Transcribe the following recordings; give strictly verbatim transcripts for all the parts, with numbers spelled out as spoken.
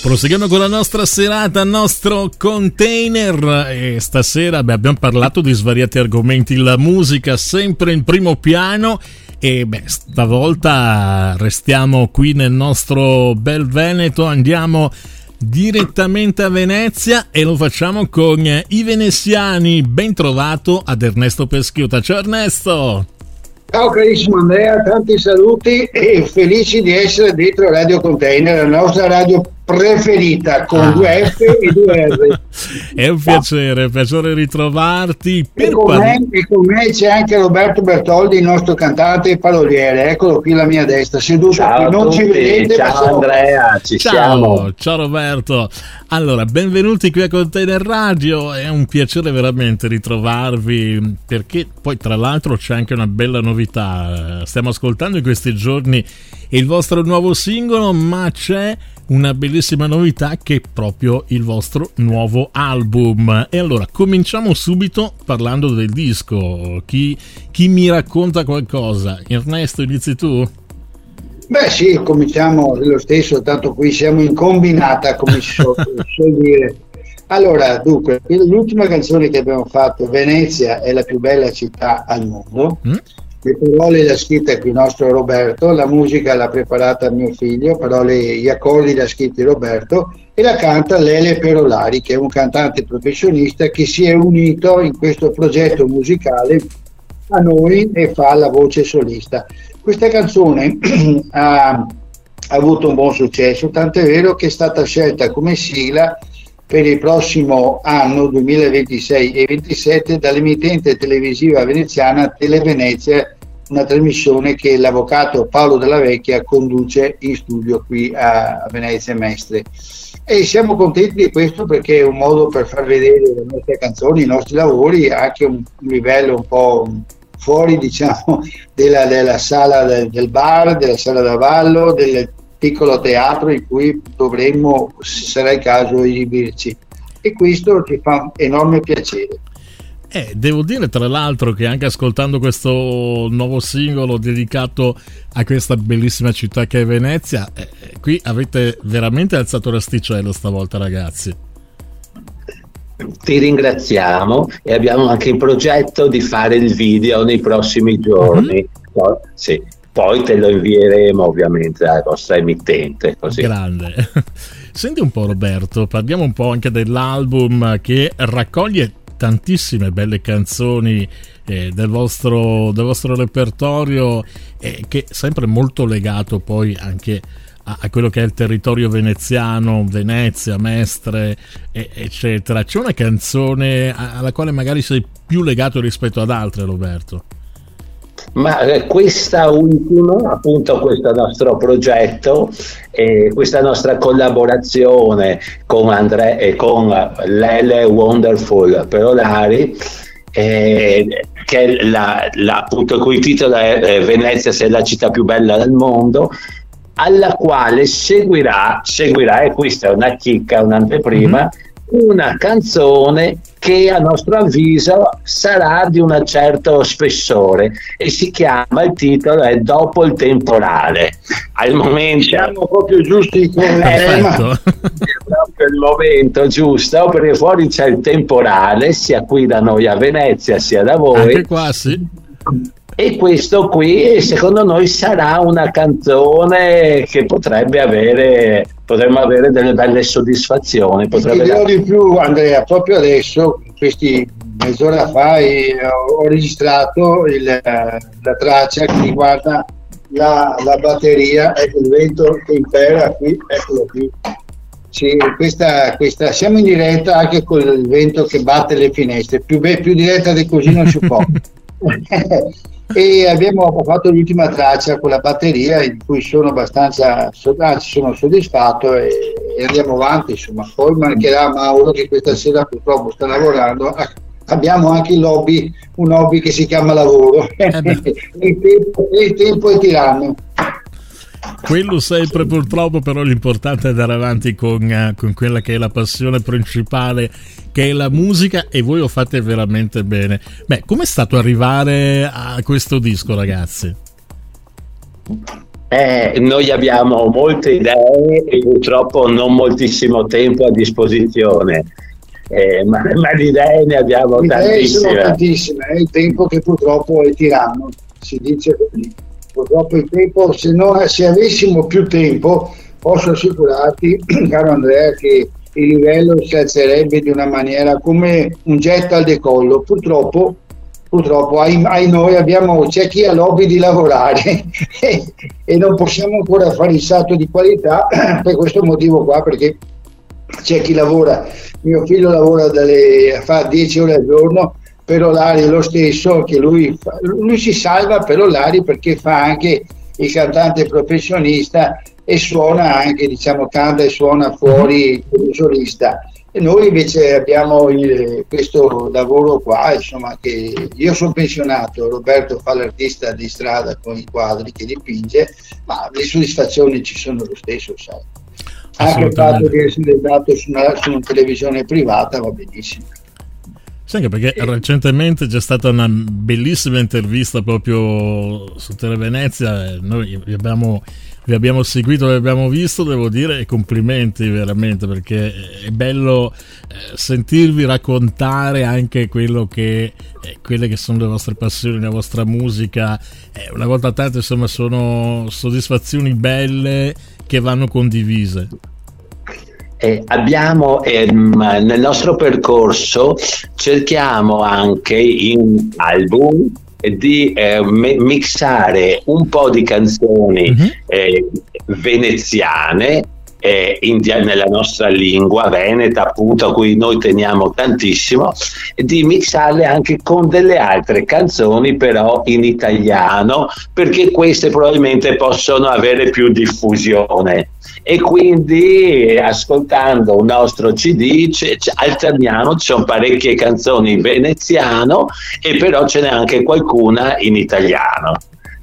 Proseguiamo con la nostra serata, nostro container, e stasera beh, abbiamo parlato di svariati argomenti, la musica sempre in primo piano e beh, stavolta restiamo qui nel nostro bel Veneto, andiamo direttamente a Venezia e lo facciamo con i veneziani. Ben trovato ad Ernesto Peschiutta. Ciao Ernesto! Ciao carissimo Andrea, tanti saluti e felici di essere dentro Radio Container, la nostra radio preferita, con ah. due F e due R. È un piacere, è un piacere ritrovarti. E con, me, e con me c'è anche Roberto Bertoldi, il nostro cantante e paroliere. Eccolo qui alla mia destra, seduto ciao qui. Non tutti. Ci vedete, ciao sono... Andrea, ci ciao, siamo. Ciao Roberto. Allora, benvenuti qui a Container Radio, è un piacere veramente ritrovarvi, perché poi tra l'altro c'è anche una bella novità. Stiamo ascoltando in questi giorni il vostro nuovo singolo, ma c'è una bellissima novità che è proprio il vostro nuovo album. E allora cominciamo subito parlando del disco. Chi, chi mi racconta qualcosa? Ernesto, inizi tu? Beh sì, cominciamo lo stesso, tanto qui siamo in combinata, come si suol dire. Allora, dunque, l'ultima canzone che abbiamo fatto, Venezia è la più bella città al mondo. Mm? Le parole l'ha scritta qui il nostro Roberto, la musica l'ha preparata mio figlio, parole, gli accordi l'ha scritti Roberto, e la canta Lele Perolari, che è un cantante professionista che si è unito in questo progetto musicale a noi e fa la voce solista. Questa canzone ha, ha avuto un buon successo, tant'è vero che è stata scelta come sigla per il prossimo anno duemilaventisei e ventisette dall'emittente televisiva veneziana Televenezia, una trasmissione che l'avvocato Paolo Della Vecchia conduce in studio qui a Venezia Mestre. E siamo contenti di questo perché è un modo per far vedere le nostre canzoni, i nostri lavori, anche un, un livello un po' fuori, diciamo, della, della sala del, del bar, della sala da ballo, del piccolo teatro in cui dovremmo, se sarà il caso, esibirci, e questo ci fa enorme piacere. Eh, devo dire tra l'altro che anche ascoltando questo nuovo singolo dedicato a questa bellissima città che è Venezia, eh, qui avete veramente alzato l'asticella stavolta, ragazzi. Ti ringraziamo e abbiamo anche in progetto di fare il video nei prossimi giorni. Mm-hmm. Poi, sì, poi te lo invieremo ovviamente alla vostra emittente. Così. Grande. Senti un po' Roberto, parliamo un po' anche dell'album che raccoglie tantissime belle canzoni eh, del vostro del vostro repertorio, eh, che è sempre molto legato poi anche a, a quello che è il territorio veneziano, Venezia, Mestre, eh, eccetera. C'è una canzone alla quale magari sei più legato rispetto ad altre, Roberto? Ma eh, questa ultima, appunto questo nostro progetto, eh, questa nostra collaborazione con Andrea e con Lele Wonderful Perolari, eh, che la, la, appunto il cui titolo è eh, Venezia se è la città più bella del mondo, alla quale seguirà, seguirà e questa è una chicca, un'anteprima, mm-hmm. una canzone che a nostro avviso sarà di un certo spessore e si chiama, il titolo è Dopo il temporale. Al momento siamo proprio giusti con il tema. Proprio il momento giusto, perché fuori c'è il temporale sia qui da noi a Venezia sia da voi. Anche qua sì. E questo qui secondo noi sarà una canzone che potrebbe avere potremmo avere delle belle soddisfazioni. Potrebbe... Ti dirò di più Andrea, proprio adesso, questi mezz'ora fa, eh, ho registrato il, la traccia che riguarda la, la batteria, ecco il vento che impera qui, eccolo qui. Sì, questa, questa, siamo in diretta anche con il vento che batte le finestre, più, più diretta di così non si può. E abbiamo fatto l'ultima traccia con la batteria in cui sono abbastanza anzi sono soddisfatto e, e andiamo avanti, insomma. Poi mancherà Mauro che questa sera purtroppo sta lavorando, abbiamo anche il hobby, un hobby che si chiama lavoro. Eh il, tempo, il tempo è tiranno. Quello sempre purtroppo, però l'importante è andare avanti con, uh, con quella che è la passione principale, che è la musica, e voi lo fate veramente bene. Beh, com'è stato arrivare a questo disco, ragazzi? Eh, noi abbiamo molte idee e purtroppo non moltissimo tempo a disposizione, eh, ma, ma di idee ne abbiamo Le idee tantissime. sono tantissime, è il tempo che purtroppo è tiranno, si dice così. Purtroppo il tempo, se, non, se avessimo più tempo, posso assicurarti, caro Andrea, che il livello si alzerebbe di una maniera come un jet al decollo. Purtroppo, purtroppo ai, ai noi abbiamo, c'è chi ha l'hobby di lavorare e, e non possiamo ancora fare il salto di qualità per questo motivo qua, perché c'è chi lavora, mio figlio lavora dalle, fa dieci ore al giorno per orari lo stesso che lui fa, lui si salva per orari perché fa anche il cantante professionista e suona anche, diciamo, canta e suona fuori come solista, e noi invece abbiamo il, questo lavoro qua, insomma, che io sono pensionato, Roberto fa l'artista di strada con i quadri che dipinge, ma le soddisfazioni ci sono lo stesso, sai. Anche il fatto di essere dato su una, su una televisione privata va benissimo. Sì, anche perché recentemente c'è stata una bellissima intervista proprio su Televenezia, noi vi abbiamo, vi abbiamo seguito, vi abbiamo visto, devo dire, e complimenti veramente, perché è bello eh, sentirvi raccontare anche quello che eh, quelle che sono le vostre passioni, la vostra musica. Eh, una volta tanto, insomma, sono soddisfazioni belle che vanno condivise. Eh, abbiamo ehm, nel nostro percorso cerchiamo anche in album di eh, me- mixare un po' di canzoni mm-hmm. eh, veneziane eh, in, nella nostra lingua veneta, appunto, a cui noi teniamo tantissimo, e di mixarle anche con delle altre canzoni però in italiano, perché queste probabilmente possono avere più diffusione. E quindi ascoltando un nostro C D c- c- alterniamo, ci sono parecchie canzoni in veneziano e però ce n'è anche qualcuna in italiano.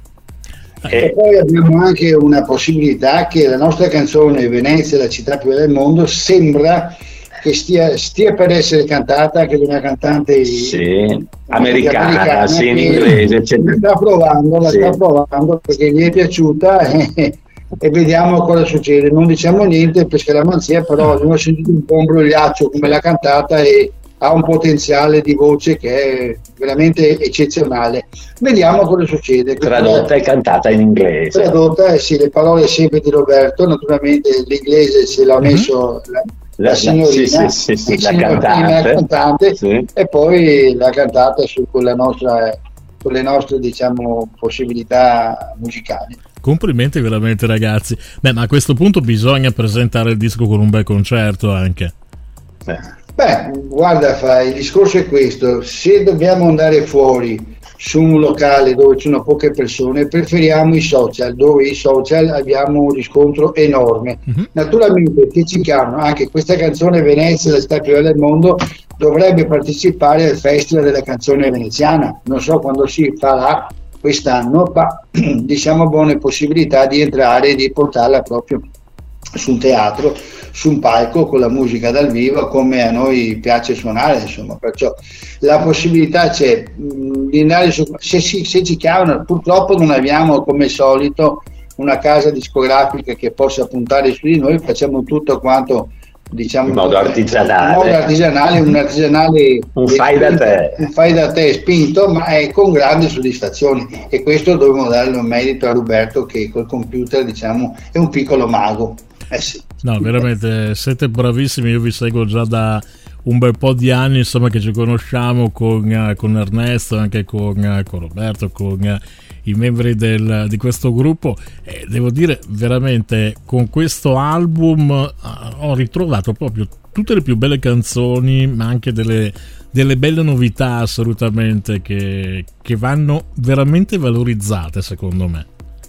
E eh. poi abbiamo anche una possibilità che la nostra canzone Venezia, la città più bella del mondo, sembra che stia, stia per essere cantata anche da una cantante sì, americana, americana, sì, in inglese. La sta provando, la sì. sta provando perché gli è piaciuta e, e vediamo cosa succede. Non diciamo niente per scaramanzia, però abbiamo sentito un po' un brogliaccio come l'ha cantata e ha un potenziale di voce che è veramente eccezionale. Vediamo cosa succede. Tradotta e cantata in inglese. Tradotta, eh sì, le parole sempre di Roberto, naturalmente l'inglese se l'ha messo mm-hmm. la, la, la signorina, sì, sì, sì, la, la signorina cantante, cantante sì. E poi la cantata su con la nostra, con le nostre, diciamo, possibilità musicali. Complimenti veramente, ragazzi. Beh, ma a questo punto bisogna presentare il disco con un bel concerto anche. Eh. Beh, guarda, fa, il discorso è questo: se dobbiamo andare fuori su un locale dove ci sono poche persone, preferiamo i social, dove i social abbiamo un riscontro enorme. Mm-hmm. Naturalmente, se ci chiamano, anche questa canzone Venezia, la città più bella del mondo, dovrebbe partecipare al Festival della canzone veneziana. Non so quando si farà quest'anno, ma diciamo buone possibilità di entrare e di portarla proprio su un teatro, su un palco con la musica dal vivo come a noi piace suonare, insomma, perciò la possibilità c'è di andare su, se, se ci chiamano. Purtroppo non abbiamo come al solito una casa discografica che possa puntare su di noi, facciamo tutto quanto, diciamo, in modo artigianale, in modo artigianale un artigianale un fai da te un fai da te spinto, ma è con grandi soddisfazioni, e questo dobbiamo dare un merito a Roberto, che col computer, diciamo, è un piccolo mago. Eh sì. No, veramente siete bravissimi, io vi seguo già da un bel po' di anni, insomma, che ci conosciamo con, uh, con Ernesto, anche con, uh, con Roberto, con uh, i membri del, di questo gruppo, e devo dire veramente con questo album uh, ho ritrovato proprio tutte le più belle canzoni, ma anche delle, delle belle novità assolutamente che, che vanno veramente valorizzate, secondo me.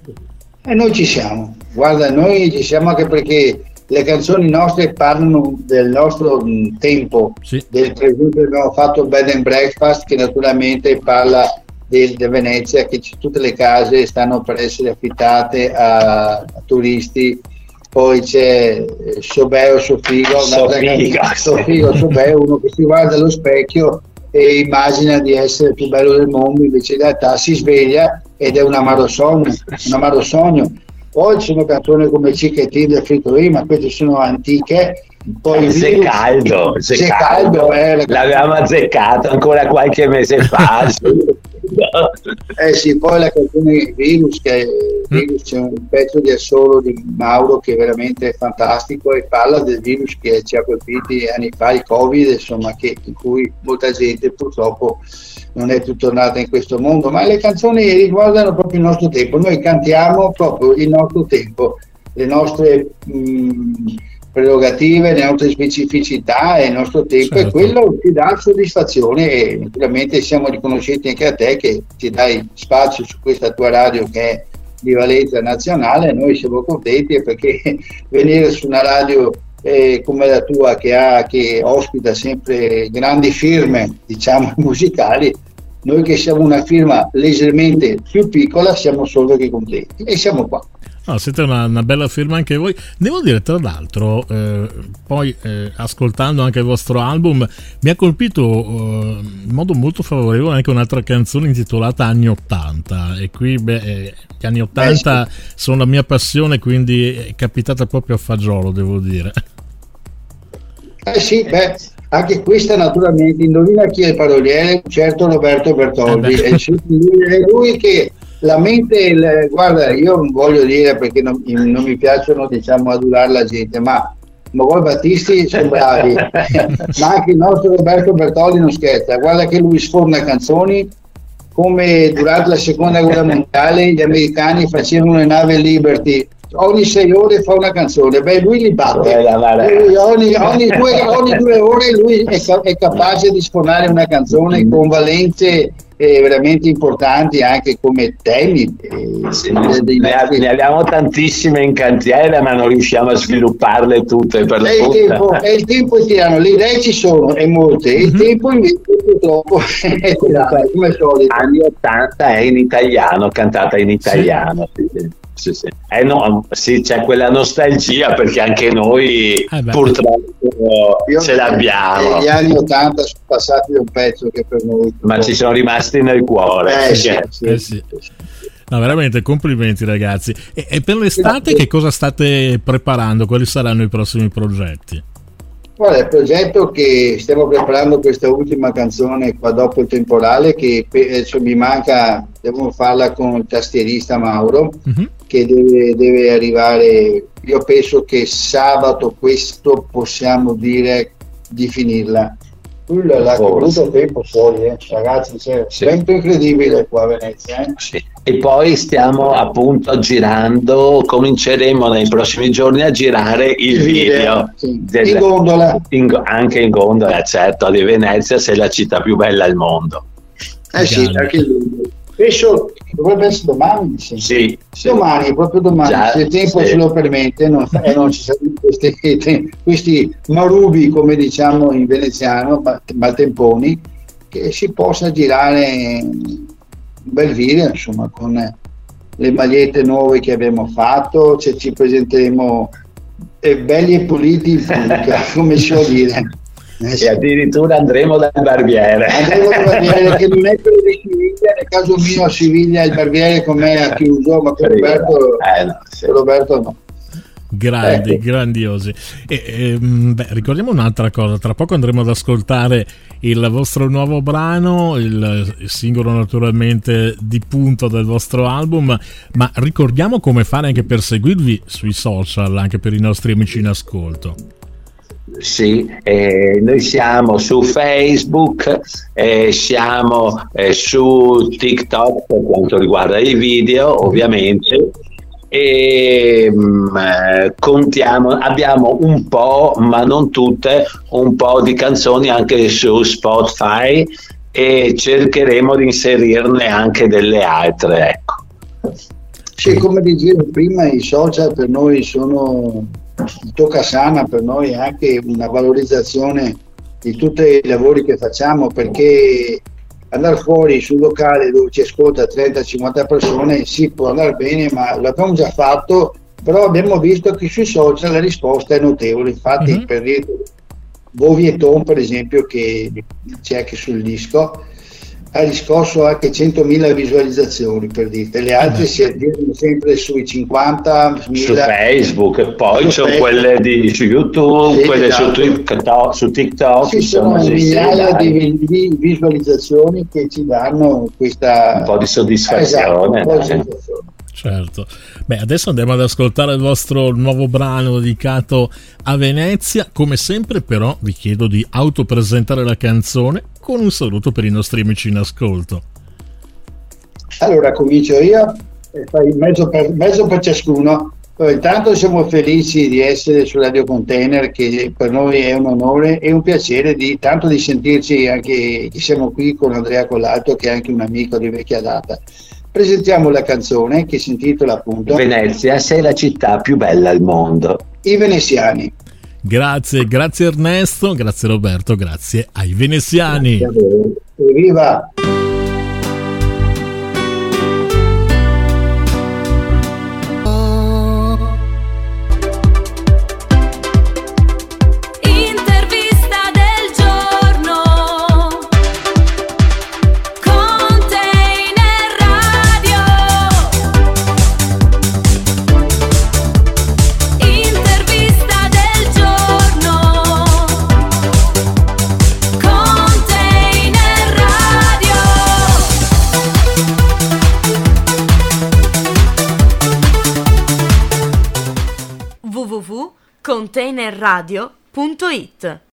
E noi ci siamo, guarda, noi ci siamo anche perché le canzoni nostre parlano del nostro mh, tempo, sì. Del per esempio abbiamo fatto Bed and Breakfast, che naturalmente parla del, di Venezia, che c- tutte le case stanno per essere affittate a, a turisti. Poi c'è Sobeo Sofigo, Sofigo, Sobeo, uno che si guarda allo specchio e immagina di essere il più bello del mondo, invece in realtà si sveglia ed è un amaro sogno, un amaro sogno. Poi ci sono canzoni come Cicchettini del Frittolì, ma queste sono antiche. Poi se virus, caldo, se, se caldo, caldo eh, l'avevamo azzeccato ancora qualche mese fa. Eh sì, poi la canzone Virus, che Virus c'è un pezzo di assolo di Mauro che è veramente fantastico e parla del virus che ci ha colpiti anni fa, il Covid, insomma, che, in cui molta gente purtroppo non è più tornata in questo mondo, ma le canzoni riguardano proprio il nostro tempo, noi cantiamo proprio il nostro tempo, le nostre mh, prerogative, le nostre specificità e il nostro tempo, certo. E quello ci dà soddisfazione e naturalmente siamo riconoscenti anche a te che ci dai spazio su questa tua radio che è di valenza nazionale. Noi siamo contenti perché venire su una radio eh, come la tua che, ha, che ospita sempre grandi firme, diciamo, musicali, noi che siamo una firma leggermente più piccola siamo solo che contenti e siamo qua. No, siete una, una bella firma anche voi. Devo dire, tra l'altro, eh, poi eh, ascoltando anche il vostro album, mi ha colpito eh, in modo molto favorevole anche un'altra canzone intitolata Anni ottanta. E qui, beh, eh, gli anni ottanta eh, sì. sono la mia passione, quindi è capitata proprio a fagiolo, devo dire. Eh sì, beh, anche questa naturalmente, indovina chi è il paroliere? Certo Roberto Bertoldi. Eh è lui che la mente, il, guarda, io non voglio dire perché non, non mi piacciono, diciamo, adulare la gente, ma Mogol Battisti sono bravi, ma anche il nostro Roberto Bertoldi non scherza, guarda che lui sforna canzoni come durante la seconda guerra mondiale gli americani facevano le navi Liberty, ogni sei ore fa una canzone, beh lui li batte, lui, ogni, ogni, due, ogni due ore lui è, è capace di sfornare una canzone con valenze eh, veramente importanti anche come temi. Eh, sì, dei ne, nostri... ne abbiamo tantissime in cantiere ma non riusciamo a svilupparle tutte per è, il tempo, è il tempo è tirano, le idee ci sono e molte, il mm-hmm. tempo invece purtroppo è tirano, come solito. Anni ottanta è in italiano, cantata in italiano. Sì. Sì. Sì, sì. Eh no, sì, c'è quella nostalgia perché anche noi eh purtroppo Io ce l'abbiamo. Gli anni ottanta sono passati un pezzo che per noi ma ci sono rimasti nel cuore. Eh, sì, sì, eh, sì. No, veramente complimenti ragazzi. E, e per l'estate che cosa state preparando? Quali saranno i prossimi progetti? Guarda, il progetto che stiamo preparando questa ultima canzone qua dopo il temporale che cioè, mi manca, devo farla con il tastierista Mauro uh-huh. che deve, deve arrivare, io penso che sabato questo possiamo dire di finirla. L'ha voluto tempo fuori, eh. Ragazzi, c'è sì. Sempre incredibile qua a Venezia. Eh? Sì. E poi stiamo appunto girando, cominceremo nei prossimi giorni a girare il video, sì. del, in gondola. In, anche in gondola, certo, di Venezia, se è la città più bella al mondo. Eh sì, anche lui. Penso dovrebbe essere domani, sì. Sì, sì. Domani, proprio domani, già, se il tempo sì. ce lo permette, non, eh, non ci saranno questi, questi marubi, come diciamo in veneziano, maltemponi, che si possa girare un bel video, insomma, con le magliette nuove che abbiamo fatto, cioè, ci presenteremo eh, belli e puliti in pubblica, come si può dire. Eh sì. E addirittura andremo dal barbiere andremo dal barbiere che non è quello di Siviglia, nel caso mio a Siviglia il barbiere con me ha chiuso, ma con Roberto, eh no, sì. Roberto no. Grandi, eh. grandiosi. E, e, beh, ricordiamo un'altra cosa, tra poco andremo ad ascoltare il vostro nuovo brano, il, il singolo naturalmente di punto del vostro album, ma ricordiamo come fare anche per seguirvi sui social, anche per i nostri amici in ascolto. Sì, eh, noi siamo su Facebook, eh, siamo eh, su TikTok per quanto riguarda i video ovviamente e mh, contiamo, abbiamo un po' ma non tutte, un po' di canzoni anche su Spotify e cercheremo di inserirne anche delle altre, ecco. Sì, come dicevo prima, i social per noi sono il toccasana, per noi è anche una valorizzazione di tutti i lavori che facciamo, perché andare fuori sul locale dove ci ascolta trenta cinquanta persone sì, può andare bene, ma l'abbiamo già fatto, però abbiamo visto che sui social la risposta è notevole. Infatti mm-hmm. per dire Bovieton per esempio, che c'è anche sul disco, ha riscosso anche centomila visualizzazioni, per dirte, le altre si aggirano sempre sui cinquantamila. Su Facebook, e poi ci sono quelle di, su YouTube, sì, quelle esatto. su, TikTok, su TikTok. Ci sono migliaia di, di visualizzazioni che ci danno questa... un po' di soddisfazione. Esatto, un po' di soddisfazione. Certo. Beh, adesso andiamo ad ascoltare il vostro nuovo brano dedicato a Venezia. Come sempre, però, vi chiedo di autopresentare la canzone con un saluto per i nostri amici in ascolto. Allora, comincio io e fai mezzo per, mezzo per ciascuno. Intanto siamo felici di essere su Radio Container, che per noi è un onore e un piacere di tanto di sentirci, anche che siamo qui con Andrea Collalto, che è anche un amico di vecchia data. Presentiamo la canzone che si intitola appunto Venezia, sei la città più bella al mondo. I veneziani. Grazie, grazie Ernesto, grazie Roberto, grazie ai veneziani. Grazie a voi. Viva! w w w punto container radio punto it